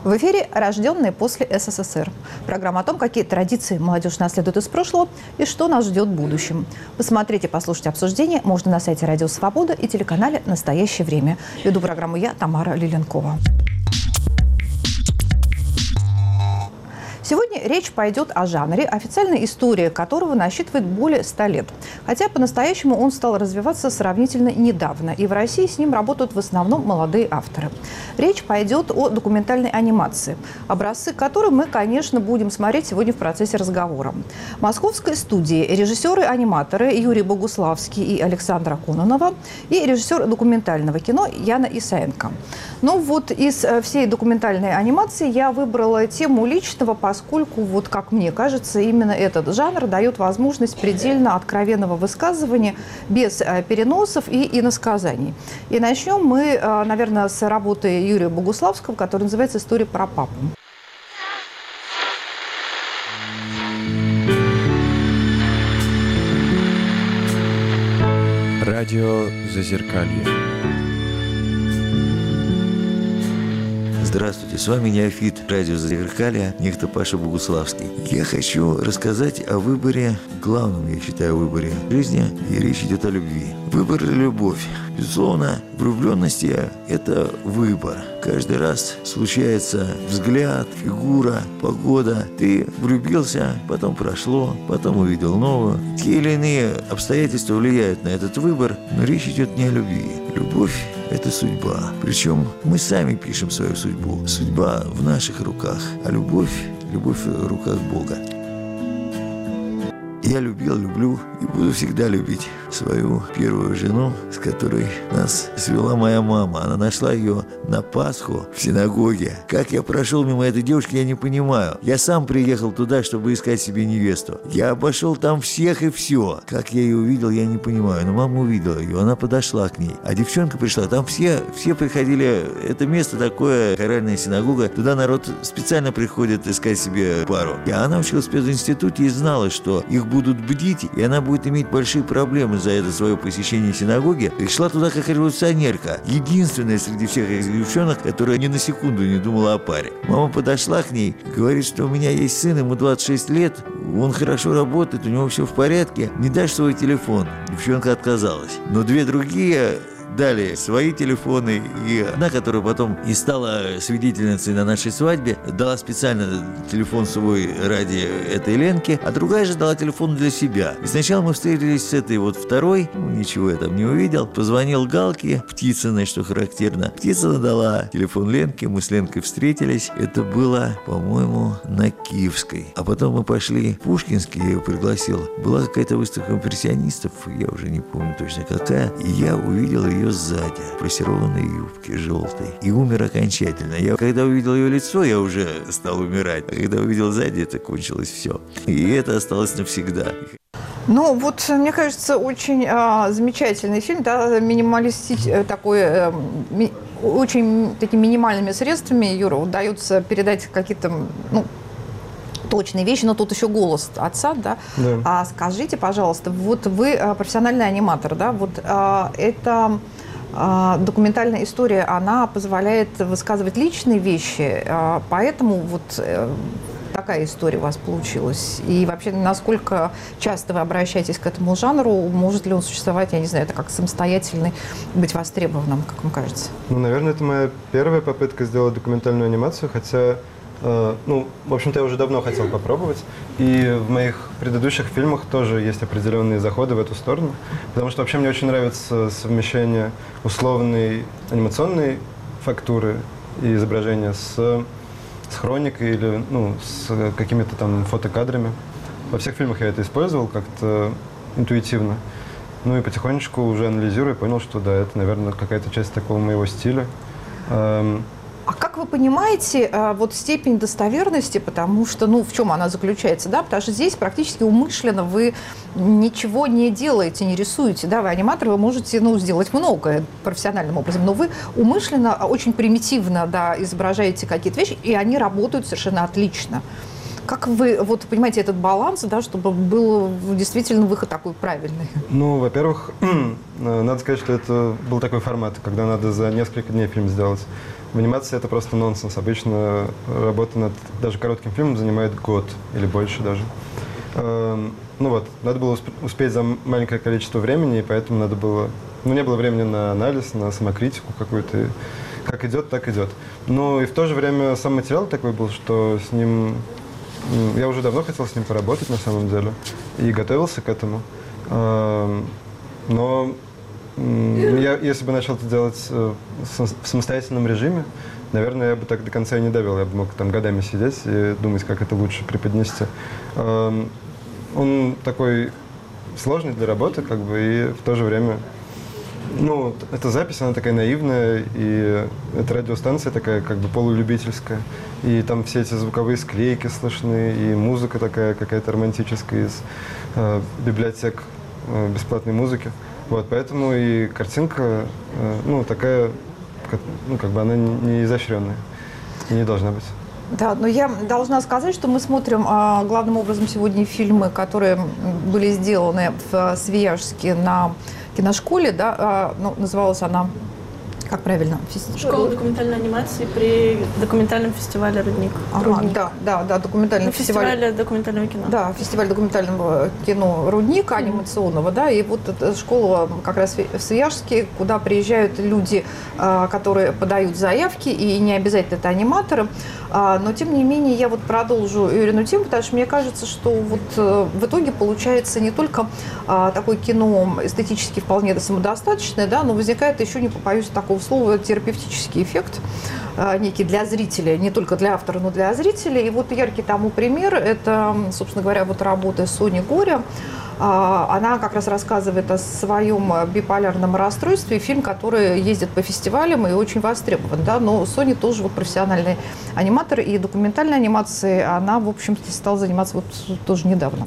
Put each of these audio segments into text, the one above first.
В эфире «Рожденные после СССР». Программа о том, какие традиции молодежь наследует из прошлого и что нас ждет в будущем. Посмотреть и послушать обсуждение можно на сайте «Радио Свобода» и телеканале «Настоящее время». Веду программу я, Тамара Лиленкова. Сегодня речь пойдет о жанре, официальная история которого насчитывает более 100 лет. Хотя по-настоящему он стал развиваться сравнительно недавно, и в России с ним работают в основном молодые авторы. Речь пойдет о документальной анимации, образцы которой мы, конечно, будем смотреть сегодня в процессе разговора. В московской студии режиссеры-аниматоры Юрий Богуславский и Александра Кононова и режиссер документального кино Яна Исаенко. Но вот из всей документальной анимации я выбрала тему личного, поскольку, вот как мне кажется, именно этот жанр дает возможность предельно откровенного высказывания без переносов и иносказаний. И начнем мы, наверное, с работы Юрия Богуславского, которая называется «История про папу». Радио Зазеркалье. Здравствуйте, с вами неофит радио Зазеркалье, некто Паша Богуславский. Я хочу рассказать о выборе, главном, я считаю, выборе жизни, и речь идет о любви. Выбор или любовь? Безусловно, влюбленности – это выбор. Каждый раз случается взгляд, фигура, погода. Ты влюбился, потом прошло, потом увидел новую. Те или иные обстоятельства влияют на этот выбор, но речь идет не о любви. Любовь – это судьба. Причем мы сами пишем свою судьбу. Судьба в наших руках, а любовь в руках Бога. Я любил, люблю и буду всегда любить свою первую жену, с которой нас свела моя мама. Она нашла ее на Пасху в синагоге. Как я прошел мимо этой девушки, я не понимаю. Я сам приехал туда, чтобы искать себе невесту. Я обошел там всех и все. Как я ее увидел, я не понимаю. Но мама увидела ее, она подошла к ней. А девчонка пришла. Там все приходили. Это место такое, хоральная синагога. Туда народ специально приходит искать себе пару. И она училась в пединституте и знала, что их будут бдить, и она будет иметь большие проблемы за это свое посещение синагоги. И шла туда как революционерка. Единственная среди всех этих девчонок, которая ни на секунду не думала о паре. Мама подошла к ней, говорит, что у меня есть сын, ему 26 лет, он хорошо работает, у него все в порядке. Не дашь свой телефон? Девчонка отказалась. Но две другие дали свои телефоны, и одна, которая потом и стала свидетельницей на нашей свадьбе, дала специально телефон свой ради этой Ленки, а другая же дала телефон для себя. И сначала мы встретились с этой вот второй, ничего я там не увидел, позвонил Галке, Птицыной, что характерно. Птицына дала телефон Ленке, мы с Ленкой встретились, это было, по-моему, на Киевской. А потом мы пошли в Пушкинский, я ее пригласил. Была какая-то выставка импрессионистов, я уже не помню точно какая, и я увидел ее сзади, в плессированной юбке желтой. И умер окончательно. Когда увидел ее лицо, я уже стал умирать. А когда увидел сзади, это кончилось все. И это осталось навсегда. Ну, вот, мне кажется, очень замечательный фильм, да, минималистический, такой, очень такими минимальными средствами, Юра, удается передать какие-то, точные вещи, но тут еще голос отца, да. А скажите, пожалуйста, вот вы профессиональный аниматор, да, вот эта документальная история, она позволяет высказывать личные вещи, поэтому вот такая история у вас получилась. И вообще, насколько часто вы обращаетесь к этому жанру, может ли он существовать, я не знаю, это как самостоятельный, быть востребованным, как вам кажется? Наверное, это моя первая попытка сделать документальную анимацию, хотя в общем-то, я уже давно хотел попробовать. И в моих предыдущих фильмах тоже есть определенные заходы в эту сторону. Потому что вообще мне очень нравится совмещение условной анимационной фактуры и изображения с хроникой или с какими-то там фотокадрами. Во всех фильмах я это использовал как-то интуитивно. И потихонечку уже анализируя, понял, что да, это, наверное, какая-то часть такого моего стиля. А как вы понимаете вот степень достоверности, потому что, в чем она заключается, да, потому что здесь практически умышленно вы ничего не делаете, не рисуете, да, вы аниматор, вы можете, сделать многое профессиональным образом, но вы умышленно, очень примитивно, да, изображаете какие-то вещи, и они работают совершенно отлично. Как вы понимаете этот баланс, да, чтобы был действительно выход такой правильный? Во-первых, надо сказать, что это был такой формат, когда надо за несколько дней фильм сделать. В анимации это просто нонсенс. Обычно работа над даже коротким фильмом занимает год или больше даже. Ну вот, надо было успеть за маленькое количество времени, и поэтому надо было... Ну, не было времени на анализ, на самокритику какую-то. Как идет, так идет. Но и в то же время сам материал такой был, что с ним... Я уже давно хотел с ним поработать, на самом деле, и готовился к этому. Но если бы начал это делать в самостоятельном режиме, наверное, я бы так до конца и не довел. Я бы мог там годами сидеть и думать, как это лучше преподнести. Он такой сложный для работы, как бы, и в то же время... Ну, эта запись, она такая наивная, и эта радиостанция такая как бы полулюбительская. И там все эти звуковые склейки слышны, и музыка такая какая-то романтическая из библиотек бесплатной музыки. Вот, поэтому и картинка, ну, такая, ну, как бы она не изощренная и не должна быть. Да, но я должна сказать, что мы смотрим главным образом сегодня фильмы, которые были сделаны в Свияжске на киношколе, да, ну, называлась она, как правильно? Школа документальной анимации при документальном фестивале «Рудник». Да, документальный фестиваль. Фестиваль документального кино. Да, фестиваль документального кино «Рудник» анимационного, да, и вот эта школа как раз в Свияжске, куда приезжают люди, которые подают заявки, и не обязательно это аниматоры, но тем не менее я вот продолжу Юрину тему, потому что мне кажется, что вот в итоге получается не только такое кино эстетически вполне самодостаточное, да, но возникает еще, не побоюсь такого слова, терапевтический эффект некий для зрителя, не только для автора, но для зрителя. И вот яркий тому пример, это, собственно говоря, вот работа Сони Горя. Она как раз рассказывает о своем биполярном расстройстве. Фильм, который ездит по фестивалям и очень востребован. Да? Но Соня тоже вот профессиональный аниматор. И документальной анимацией она, в общем-то, стала заниматься вот тоже недавно.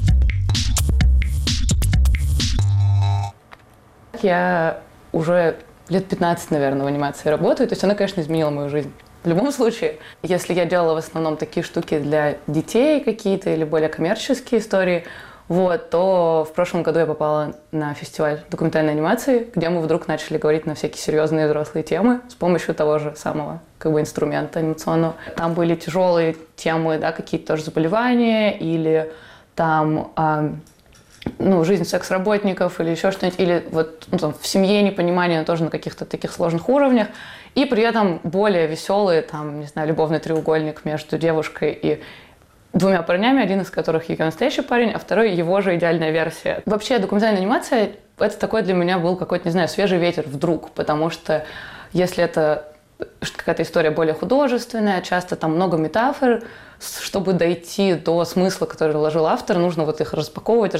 Я уже лет 15, наверное, в анимации работаю. То есть она, конечно, изменила мою жизнь. В любом случае, если я делала в основном такие штуки для детей какие-то или более коммерческие истории, вот, то в прошлом году я попала на фестиваль документальной анимации, где мы вдруг начали говорить на всякие серьезные взрослые темы с помощью того же самого как бы инструмента анимационного. Там были тяжелые темы, да, какие-то тоже заболевания или там жизнь секс-работников или еще что-нибудь, или вот там, в семье непонимание, но тоже на каких-то таких сложных уровнях, и при этом более веселые, там, не знаю, любовный треугольник между девушкой и двумя парнями, один из которых ее настоящий парень, а второй его же идеальная версия. Вообще документальная анимация — это такой для меня был какой-то, не знаю, свежий ветер вдруг, потому что если это какая-то история более художественная, часто там много метафор, чтобы дойти до смысла, который вложил автор, нужно вот их распаковывать.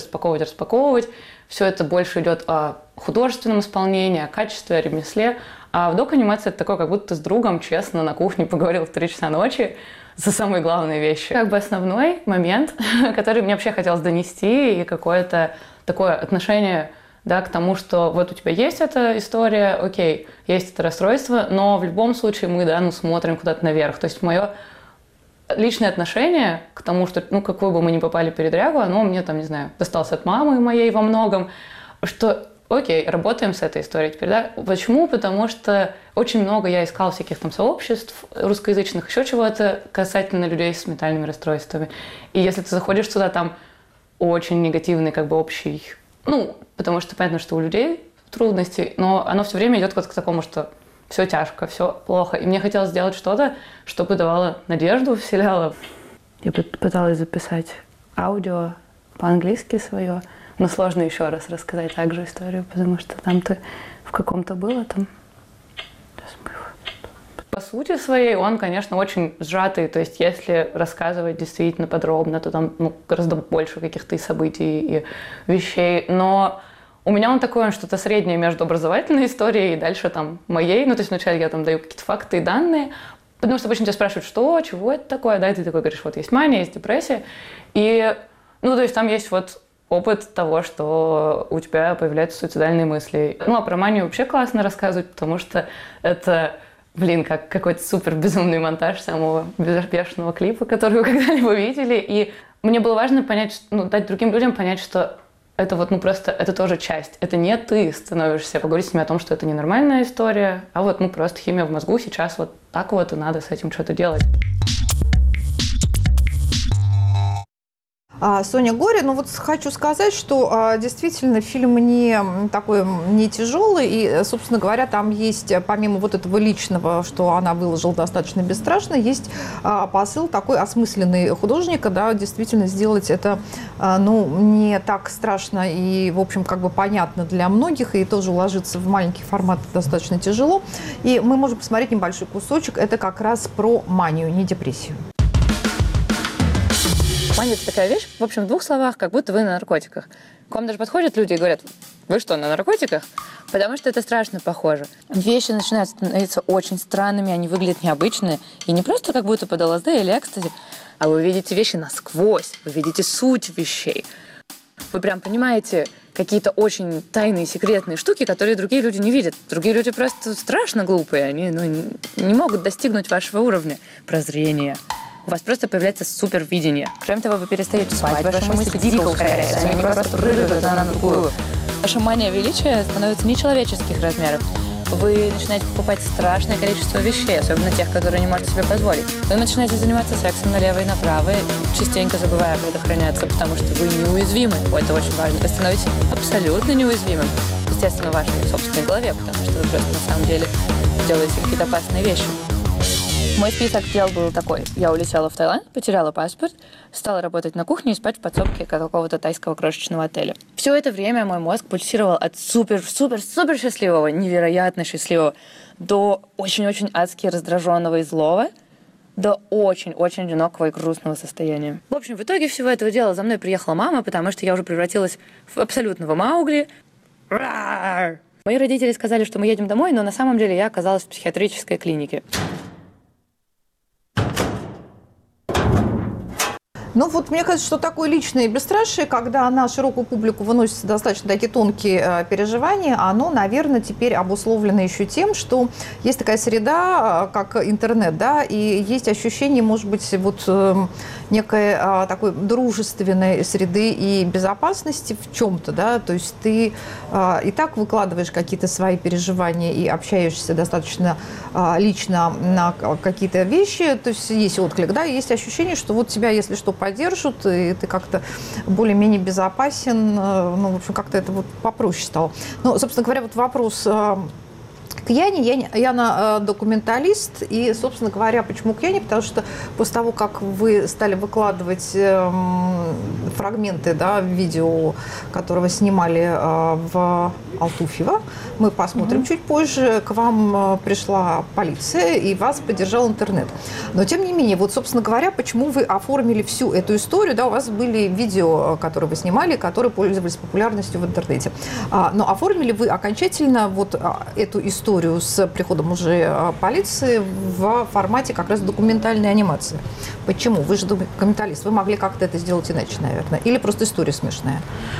Все это больше идет о художественном исполнении, о качестве, о ремесле. А в док-анимации это такое, как будто ты с другом честно на кухне поговорил в 3 часа ночи за самые главные вещи. Как бы основной момент, который мне вообще хотелось донести, и какое-то такое отношение, да, к тому, что вот у тебя есть эта история, окей, есть это расстройство, но в любом случае мы, да, смотрим куда-то наверх. То есть мое личное отношение к тому, что, какой бы мы ни попали передрягу, оно мне, там, не знаю, досталось от мамы моей во многом, что, окей, работаем с этой историей теперь, да. Почему? Потому что очень много я искала всяких там сообществ русскоязычных, еще чего-то касательно людей с ментальными расстройствами. И если ты заходишь туда, там очень негативный, как бы, общий, потому что понятно, что у людей трудности, но оно все время идет вот к такому, что все тяжко, все плохо. И мне хотелось сделать что-то, чтобы давало надежду, вселяло. Я пыталась записать аудио по-английски свое, но сложно еще раз рассказать также историю, потому что там ты в каком-то было там. По сути своей он, конечно, очень сжатый. То есть если рассказывать действительно подробно, то там гораздо больше каких-то и событий, и вещей. Но у меня он такой, он что-то среднее между образовательной историей и дальше там моей. То есть вначале я там даю какие-то факты и данные, потому что обычно тебя спрашивают, что, чего это такое, да, и ты такой говоришь, вот есть мания, есть депрессия. И, то есть там есть вот опыт того, что у тебя появляются суицидальные мысли. А про манию вообще классно рассказывать, потому что это, как какой-то супер безумный монтаж самого безуспешного клипа, который вы когда-либо видели. И мне было важно понять, дать другим людям понять, что это вот, ну, просто, это тоже часть. Это не ты становишься поговорить с ними о том, что это ненормальная история, а вот, ну, просто химия в мозгу сейчас вот так вот, и надо с этим что-то делать. Соня Горе, ну вот хочу сказать, что действительно фильм не тяжелый, и, собственно говоря, там есть, помимо вот этого личного, что она выложила достаточно бесстрашно, есть посыл такой осмысленный художника, да, действительно сделать это, ну, не так страшно и, в общем, как бы понятно для многих, и тоже уложиться в маленький формат достаточно тяжело. И мы можем посмотреть небольшой кусочек, это как раз про манию, не депрессию. Мания – это такая вещь, в общем, в 2 словах, как будто вы на наркотиках. К вам даже подходят люди и говорят: вы что, на наркотиках? Потому что это страшно похоже. Вещи начинают становиться очень странными, они выглядят необычные. И не просто как будто под ЛСД или экстази, а вы видите вещи насквозь, вы видите суть вещей. Вы прям понимаете какие-то очень тайные, секретные штуки, которые другие люди не видят. Другие люди просто страшно глупые, они не могут достигнуть вашего уровня прозрения. У вас просто появляется супервидение. Кроме того, вы перестаете спать, ваши мысли дико ускоряются, они просто прыгают одна на другую. Ваша мания величия становится нечеловеческих размеров. Вы начинаете покупать страшное количество вещей, особенно тех, которые не можете себе позволить. Вы начинаете заниматься сексом налево и направо, частенько забывая предохраняться, потому что вы неуязвимы. Это очень важно. Вы становитесь абсолютно неуязвимым. Естественно, в вашей собственной голове, потому что вы просто на самом деле делаете какие-то опасные вещи. Мой список дел был такой. Я улетела в Таиланд, потеряла паспорт, стала работать на кухне и спать в подсобке какого-то тайского крошечного отеля. Все это время мой мозг пульсировал от супер-супер-супер счастливого, невероятно счастливого, до очень-очень адски раздраженного и злого, до очень-очень одинокого и грустного состояния. В общем, в итоге всего этого дела за мной приехала мама, потому что я уже превратилась в абсолютного Маугли. Мои родители сказали, что мы едем домой, но на самом деле я оказалась в психиатрической клинике. Ну вот мне кажется, что такое личное бесстрашие, когда на широкую публику выносятся достаточно такие тонкие переживания, оно, наверное, теперь обусловлено еще тем, что есть такая среда, как интернет, да, и есть ощущение, может быть, вот некой такой дружественной среды и безопасности в чем-то, да, то есть ты и так выкладываешь какие-то свои переживания и общаешься достаточно лично на какие-то вещи, то есть есть отклик, да, и есть ощущение, что вот тебя, если что, поддержат, и ты как-то более-менее безопасен, ну, в общем, как-то это вот попроще стало. Ну, собственно говоря, вот вопрос к Яне. Яна документалист, и, собственно говоря, почему к Яне? Потому что после того, как вы стали выкладывать фрагменты, да, видео, которого снимали в Алтуфьево, мы посмотрим чуть позже, к вам пришла полиция, и вас поддержал интернет. Но, тем не менее, вот, собственно говоря, почему вы оформили всю эту историю, да, у вас были видео, которые вы снимали, которые пользовались популярностью в интернете. Но оформили вы окончательно вот эту историю с приходом уже полиции в формате как раз документальной анимации. Почему? Вы же документалист, вы могли как-то это сделать иначе, наверное. Или просто история смешная?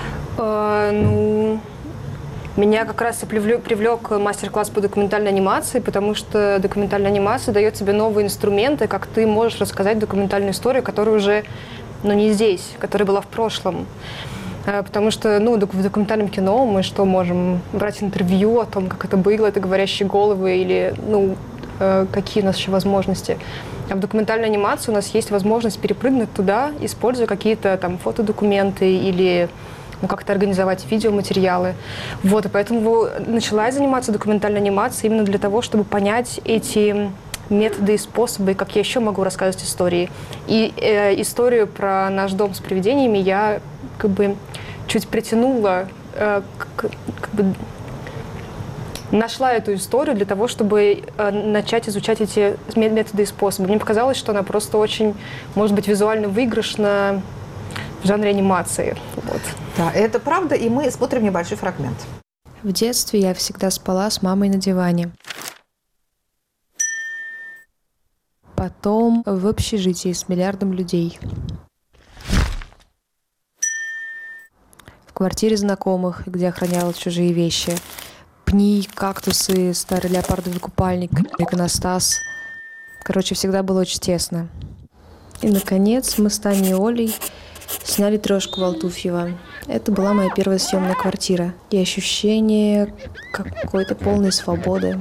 Ну, меня как раз и привлек мастер-класс по документальной анимации, потому что документальная анимация дает тебе новые инструменты, как ты можешь рассказать документальную историю, которая уже, ну, не здесь, которая была в прошлом. Потому что, ну, в документальном кино мы что, можем брать интервью о том, как это было, это говорящие головы, или, ну, какие у нас еще возможности. А в документальной анимации у нас есть возможность перепрыгнуть туда, используя какие-то там фотодокументы или, ну, как-то организовать видеоматериалы. Вот, и поэтому начала я заниматься документальной анимацией именно для того, чтобы понять эти методы и способы, как я еще могу рассказывать истории. И историю про наш дом с привидениями я как бы чуть притянула, как бы нашла эту историю для того, чтобы начать изучать эти методы и способы. Мне показалось, что она просто очень, может быть, визуально выигрышна в жанре анимации. Вот. Да, это правда, и мы смотрим небольшой фрагмент. В детстве я всегда спала с мамой на диване. Потом в общежитии с миллиардом людей. В квартире знакомых, где охраняла чужие вещи. Пни, кактусы, старый леопардовый купальник, иконостас. Короче, всегда было очень тесно. И, наконец, мы с Таней и Олей Сняли трешку в Алтуфьево. Это была моя первая съемная квартира. И ощущение какой-то полной свободы.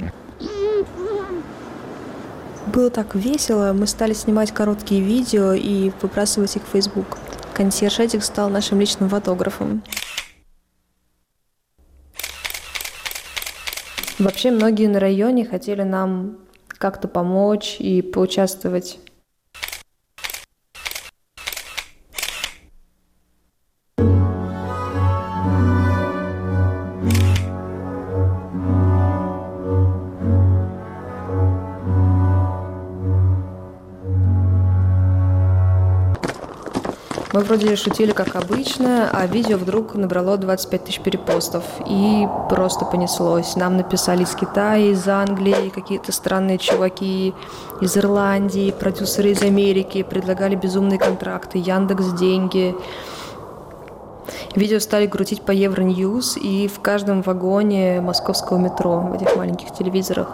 Было так весело. Мы стали снимать короткие видео и выбрасывать их в Facebook. Консьерж Эдик стал нашим личным фотографом. Вообще, многие на районе хотели нам как-то помочь и поучаствовать. Мы вроде шутили как обычно, а видео вдруг набрало 25 тысяч перепостов. И просто понеслось. Нам написали из Китая, из Англии, какие-то странные чуваки из Ирландии, продюсеры из Америки, предлагали безумные контракты, Яндекс.Деньги. Видео стали крутить по Евроньюз и в каждом вагоне московского метро, в этих маленьких телевизорах.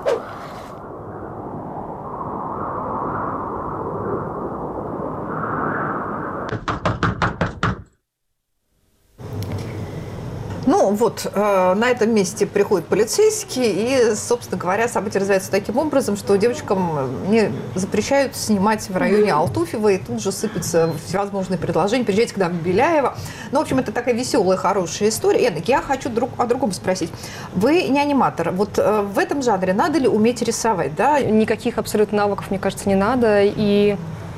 Ну вот, на этом месте приходят полицейские, и, собственно говоря, события развиваются таким образом, что девочкам не запрещают снимать в районе Алтуфьева, и тут же сыпятся всевозможные предложения. Приезжайте к нам в Беляево. Ну, в общем, это такая веселая, хорошая история. Эдик, я хочу о другом спросить. Вы не аниматор. Вот в этом жанре надо ли уметь рисовать, да? Никаких абсолютно навыков, мне кажется, не надо. И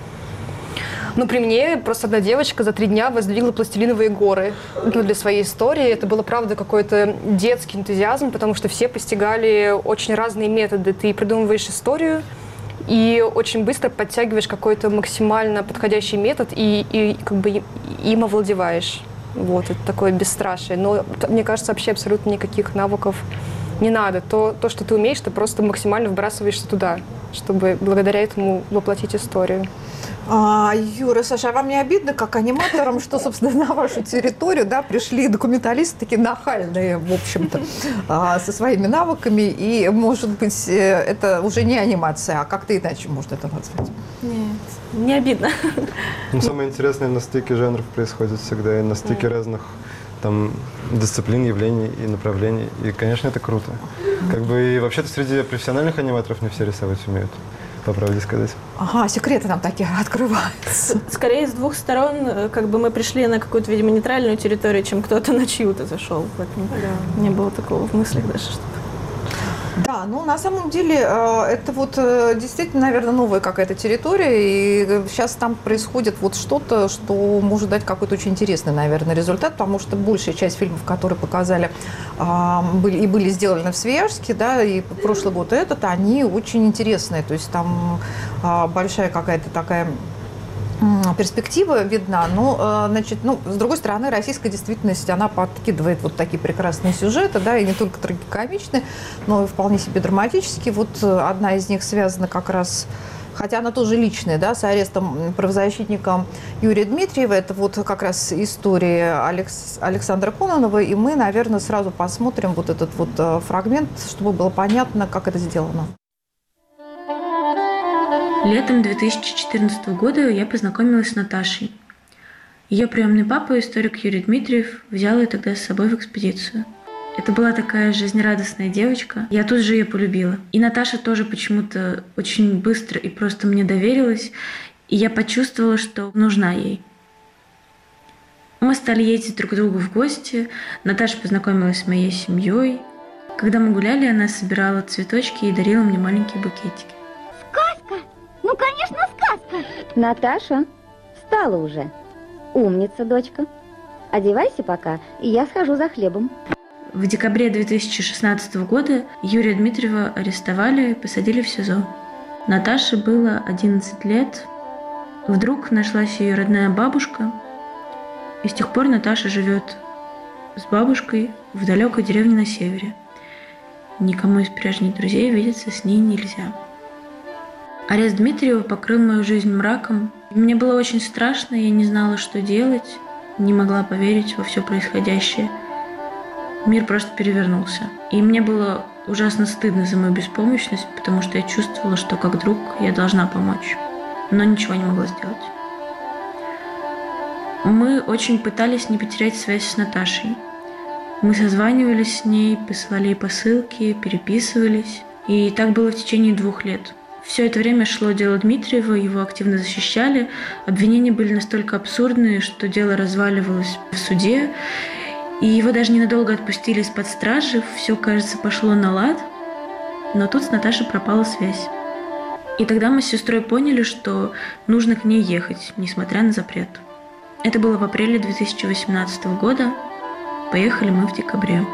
при мне просто одна девочка за 3 дня воздвигла пластилиновые горы для своей истории. Это было, правда, какой-то детский энтузиазм, потому что все постигали очень разные методы. Ты придумываешь историю и очень быстро подтягиваешь какой-то максимально подходящий метод и как бы им овладеваешь. Вот, это такое бесстрашие. Но мне кажется, вообще абсолютно никаких навыков не надо. То, что ты умеешь, ты просто максимально вбрасываешься туда, чтобы благодаря этому воплотить историю. Юра, Саша, а вам не обидно, как аниматорам, что, собственно, на вашу территорию, да, пришли документалисты такие нахальные, в общем-то, со своими навыками, и, может быть, это уже не анимация, а как-то иначе можно это назвать? Нет, не обидно. Самое интересное на стыке жанров происходит всегда, и на стыке разных там дисциплин, явлений и направлений. И, конечно, это круто. Как бы и вообще-то среди профессиональных аниматоров не все рисовать умеют, по правде сказать. Ага, секреты нам такие открываются. Скорее, с двух сторон, как бы мы пришли на какую-то, видимо, нейтральную территорию, чем кто-то на чью-то зашел. Поэтому не было такого в мыслях даже, чтобы... Да, ну на самом деле это вот действительно, наверное, новая какая-то территория, и сейчас там происходит вот что-то, что может дать какой-то очень интересный, наверное, результат, потому что большая часть фильмов, которые показали были сделаны в Свияжске, да, и прошлый год этот, они очень интересные, то есть там большая какая-то такая перспектива видна, но, значит, с другой стороны, российская действительность, она подкидывает вот такие прекрасные сюжеты, да, и не только трагикомичные, но и вполне себе драматические. Вот одна из них связана как раз, хотя она тоже личная, да, с арестом правозащитника Юрия Дмитриева. Это вот как раз история Александра Кононова, и мы, наверное, сразу посмотрим вот этот вот фрагмент, чтобы было понятно, как это сделано. Летом 2014 года я познакомилась с Наташей. Ее приемный папа, историк Юрий Дмитриев, взял ее тогда с собой в экспедицию. Это была такая жизнерадостная девочка. Я тут же ее полюбила. И Наташа тоже почему-то очень быстро и просто мне доверилась, и я почувствовала, что нужна ей. Мы стали ездить друг к другу в гости. Наташа познакомилась с моей семьей. Когда мы гуляли, она собирала цветочки и дарила мне маленькие букетики. Ну, конечно, сказка. Наташа, встала уже. Умница, дочка. Одевайся пока, и я схожу за хлебом. В декабре 2016 года Юрия Дмитриева арестовали и посадили в СИЗО. Наташе было 11 лет. Вдруг нашлась ее родная бабушка. И с тех пор Наташа живет с бабушкой в далекой деревне на севере. Никому из прежних друзей видеться с ней нельзя. Арест Дмитриева покрыл мою жизнь мраком. Мне было очень страшно, я не знала, что делать, не могла поверить во все происходящее. Мир просто перевернулся. И мне было ужасно стыдно за мою беспомощность, потому что я чувствовала, что как друг я должна помочь, но ничего не могла сделать. Мы очень пытались не потерять связь с Наташей. Мы созванивались с ней, посылали ей посылки, переписывались. И так было в течение 2 лет. Все это время шло дело Дмитриева, его активно защищали. Обвинения были настолько абсурдные, что дело разваливалось в суде. И его даже ненадолго отпустили из-под стражи. Все, кажется, пошло на лад. Но тут с Наташей пропала связь. И тогда мы с сестрой поняли, что нужно к ней ехать, несмотря на запрет. Это было в апреле 2018 года. Поехали мы в декабре.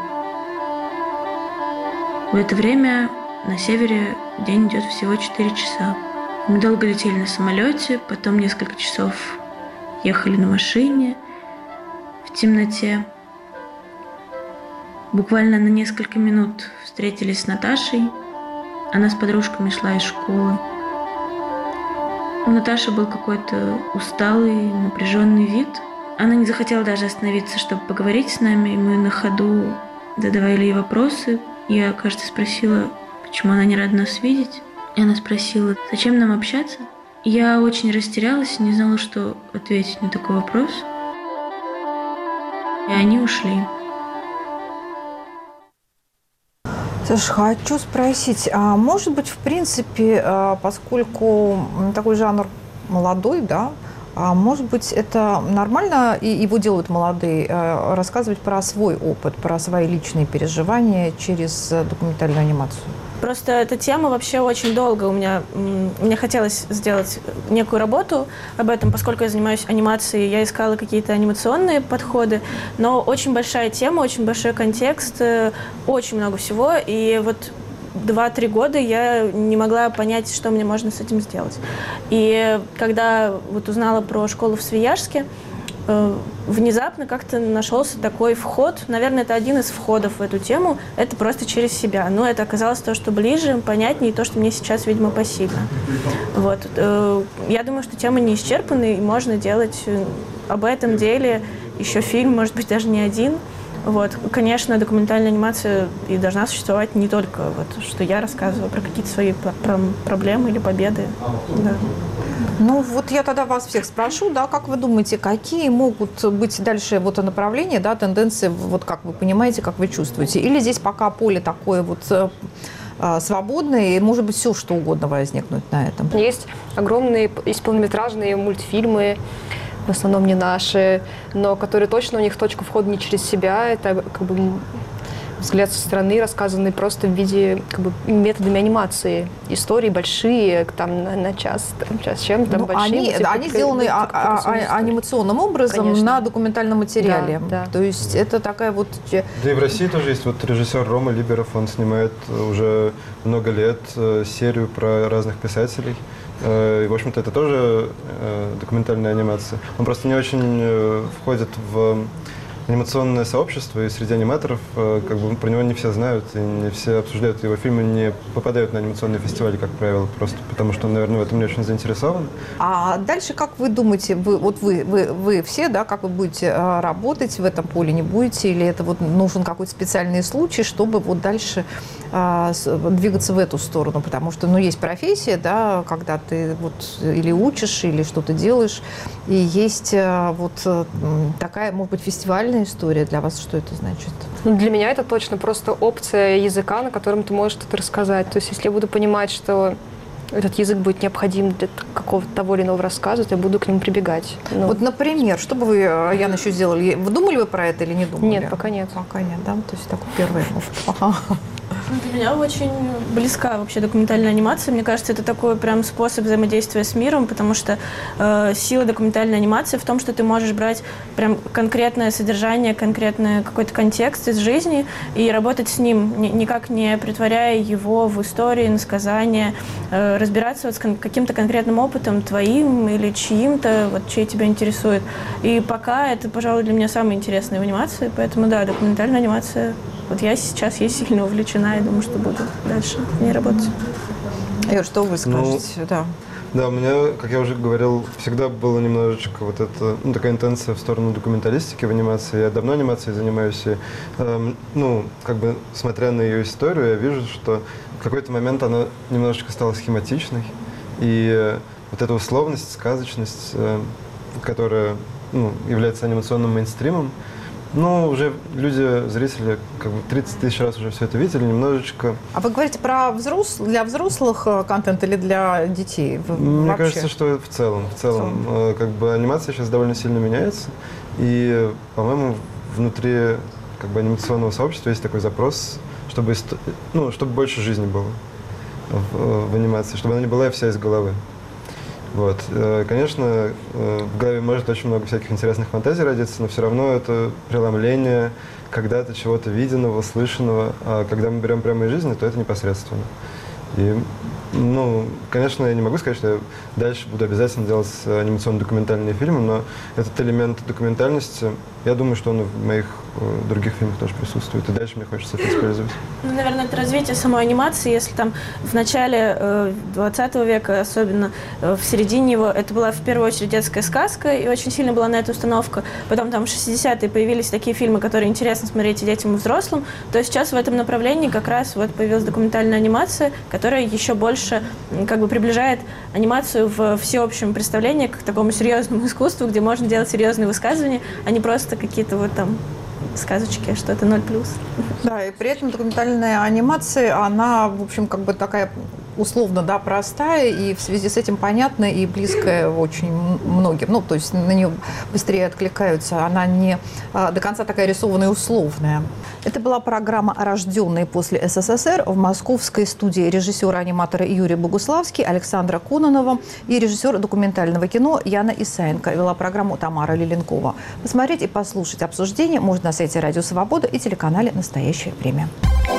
В это время на севере день идет всего 4 часа. Мы долго летели на самолете, потом несколько часов ехали на машине в темноте. Буквально на несколько минут встретились с Наташей. Она с подружками шла из школы. У Наташи был какой-то усталый, напряженный вид. Она не захотела даже остановиться, чтобы поговорить с нами. Мы на ходу задавали ей вопросы. Я, кажется, спросила, почему она не рада нас видеть. И она спросила, зачем нам общаться. Я очень растерялась, не знала, что ответить на такой вопрос. И они ушли. Саш, хочу спросить, а может быть, в принципе, поскольку такой жанр молодой, да, а может быть, это нормально, и его делают молодые, рассказывать про свой опыт, про свои личные переживания через документальную анимацию? Просто эта тема вообще очень долго мне хотелось сделать некую работу об этом, поскольку я занимаюсь анимацией, я искала какие-то анимационные подходы, но очень большая тема, очень большой контекст, очень много всего, и вот 2-3 года я не могла понять, что мне можно с этим сделать. И когда вот узнала про школу в Свияжске, внезапно как-то нашелся такой вход. Наверное, это один из входов в эту тему. Это просто через себя. Но это оказалось то, что ближе, понятнее, и то, что мне сейчас, видимо, посильно. Вот. Я думаю, что тема не исчерпана, и можно делать об этом деле еще фильм, может быть, даже не один. Вот. Конечно, документальная анимация и должна существовать не только, вот, что я рассказываю про какие-то свои проблемы или победы. Да. Ну, вот я тогда вас всех спрошу, да, как вы думаете, какие могут быть дальше вот направления, да, тенденции, вот как вы понимаете, как вы чувствуете? Или здесь пока поле такое вот свободное, и может быть все, что угодно возникнуть на этом? Есть огромные, есть полнометражные мультфильмы, в основном не наши, но которые точно у них точка входа не через себя, это как бы взгляд со стороны, рассказанный просто в виде как бы методами анимации. Истории большие, там на час чем-то, там большие. Они сделаны анимационным образом, конечно, на документальном материале. Да, да. То есть это такая вот... Да и в России тоже есть вот режиссер Рома Либеров, он снимает уже много лет серию про разных писателей. И, в общем-то, это тоже документальная анимация. Он просто не очень входит в анимационное сообщество, и среди аниматоров как бы про него не все знают, и не все обсуждают. Его фильмы не попадают на анимационные фестивали, как правило, просто потому что он, наверное, в этом не очень заинтересован. А дальше, как вы думаете, вы все, да, как вы будете работать в этом поле, не будете, или это вот нужен какой-то специальный случай, чтобы вот дальше двигаться в эту сторону? Потому что, ну, есть профессия, да, когда ты вот или учишь, или что-то делаешь, и есть вот такая, может быть, фестивальная история. Для вас что это значит? Ну, для меня это точно просто опция языка, на котором ты можешь что-то рассказать. То есть если я буду понимать, что этот язык будет необходим для какого-то того или иного рассказа, то я буду к нему прибегать. Ну. Вот, например, что бы вы, Яна, еще сделали? Вы думали вы про это или не думали? Нет, пока нет. Пока нет, да? То есть такой первый. Для меня очень близка вообще документальная анимация. Мне кажется, это такой прям способ взаимодействия с миром, потому что сила документальной анимации в том, что ты можешь брать прям конкретное содержание, конкретный какой-то контекст из жизни и работать с ним, никак не притворяя его в истории, насказания, разбираться вот с каким-то конкретным опытом твоим или чьим-то, вот чей тебя интересует. И пока это, пожалуй, для меня самое интересное в анимации, поэтому да, документальная анимация. Вот я сейчас ей сильно увлечена и думаю, что буду дальше в ней работать. Юр, что вы скажете? Да, у меня, как я уже говорил, всегда было немножечко вот это, ну, такая интенция в сторону документалистики в анимации. Я давно анимацией занимаюсь, и, ну, как бы, смотря на ее историю, я вижу, что в какой-то момент она немножечко стала схематичной. И вот эта условность, сказочность, которая является анимационным мейнстримом. Ну, уже люди, зрители, как бы 30 тысяч раз уже все это видели, немножечко. А вы говорите про для взрослых контент или для детей? Мне кажется, что в целом. Как бы анимация сейчас довольно сильно меняется. И, по-моему, внутри как бы анимационного сообщества есть такой запрос, чтобы больше жизни было в анимации, чтобы она не была вся из головы. Вот. Конечно, в голове может очень много всяких интересных фантазий родиться, но все равно это преломление когда-то чего-то виденного, слышанного. А когда мы берем прямо из жизни, то это непосредственно. И, конечно, я не могу сказать, что я дальше буду обязательно делать анимационно-документальные фильмы, но этот элемент документальности, я думаю, что он в моих других фильмах тоже присутствует, и дальше мне хочется это использовать. Наверное, это развитие самой анимации. Если там в начале 20 века, особенно в середине его, это была в первую очередь детская сказка, и очень сильно была на это установка. Потом там в 60-е появились такие фильмы, которые интересно смотреть и детям, и взрослым, то сейчас в этом направлении как раз вот появилась документальная анимация, которая еще больше как бы приближает анимацию в всеобщем представлении к такому серьезному искусству, где можно делать серьезные высказывания, а не просто какие-то вот там сказочки, что это 0+. Да, и при этом документальная анимация, она, в общем, как бы такая условно, да, простая, и в связи с этим понятная и близкая очень многим. Ну, то есть на нее быстрее откликаются. Она не до конца такая рисованная и условная. Это была программа «Рожденные после СССР» в московской студии режиссера-аниматора Юрий Богуславский, Александра Кононова и режиссер документального кино Яна Исаенко. Вела программу Тамара Лиленкова. Посмотреть и послушать обсуждение можно на сайте Радио Свобода и телеканале «Настоящее время».